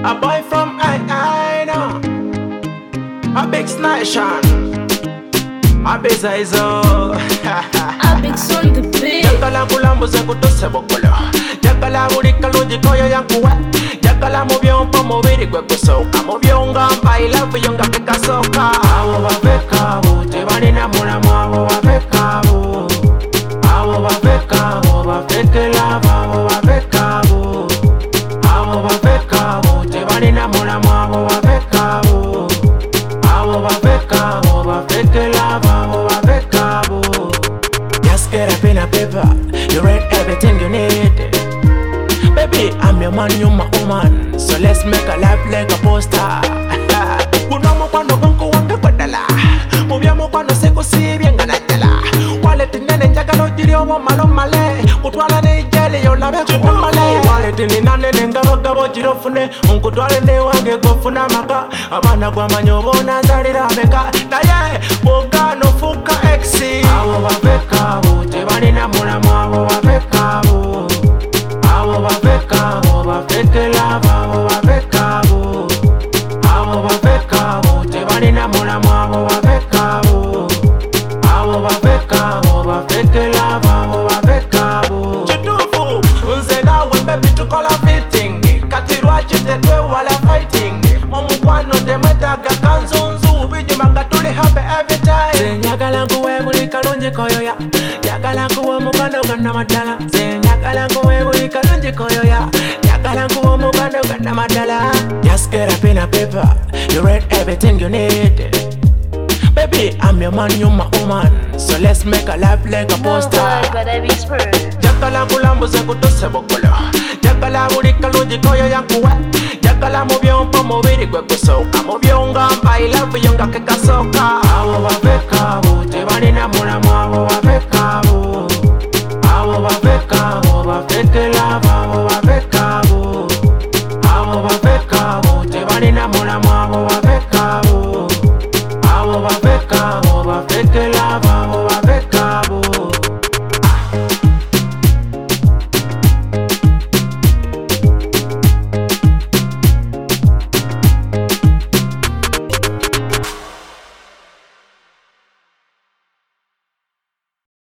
A boy from I know. A big snation. A bezaizo. A big son the big. Yakala kulambuze kutose bokolo. Yakala burika lujikoyo yankuwe. Yakala mubyompa mubiri gwe kusoka. Mubyongamba I love you nga pikasoka. Abo bafekabo tebalina mulamu abo bafekabo. Abo bafekabo bafeke lava abo bafekabo. Abo bafekabo tebalina mulamu abo bafekabo. Abo bafekabo bafeke lava abo bafekabo. Just get a pen and paper, you read everything you need. Baby, I'm your man, you're my woman. So let's make a life like a poster. Kunamo kwano kunku wanga kwadala. Mubyamo kwano seko sibye nganatela. Wale tinene njagalo jiri owo malo male. Kutwala ne jeli yo labe kuwa male. Wale tininane nengabo gabo jiro fune. Unkutwale ne wange gofuna maka. Abana kwa manyobo na zalira meka. Na ye, boga no fuka exi. Awo bafekabo, tebalina mulamu awo bafekabo. Awo bafekabo, bafeke lava awo bafekabo. Awo bafekabo, tebalina mulamu awo bafekabo. Awo bafekabo, bafeke lava awo bafekabo. Chitufu, nze nawe baby tukola fitting. Katirwa chitetwe wala fighting. Omukwano temwetaga kanzunzu. Bijimanga tuli happy every time. Nyagala nkuwe buli kalungi koyoya. Nyagala nkuwe omuganda oganda madala. Nyagala nkuwe buli kalungi koyoya. Nyagala nkuwe omuganda oganda madala. Just get a pen and paper, you read everything you need. Baby, I'm your man, you're my woman. So let's make a life like a poster. But I whisper. Yakala kulambuze kutose bokolo. Yakala buli kalungi koyo yankuwe. Yakala mubyompa mubiri gwe kusoka. Mubyongamba I love you nga kekasoka. Abo bafekabo tebalina mulamu abo bafekabo. Abo bafekabo bafeke lava abo bafekabo. Abo bafekabo tebalina mulamu abo bafekabo. Abo bafekabo bafeke lava abo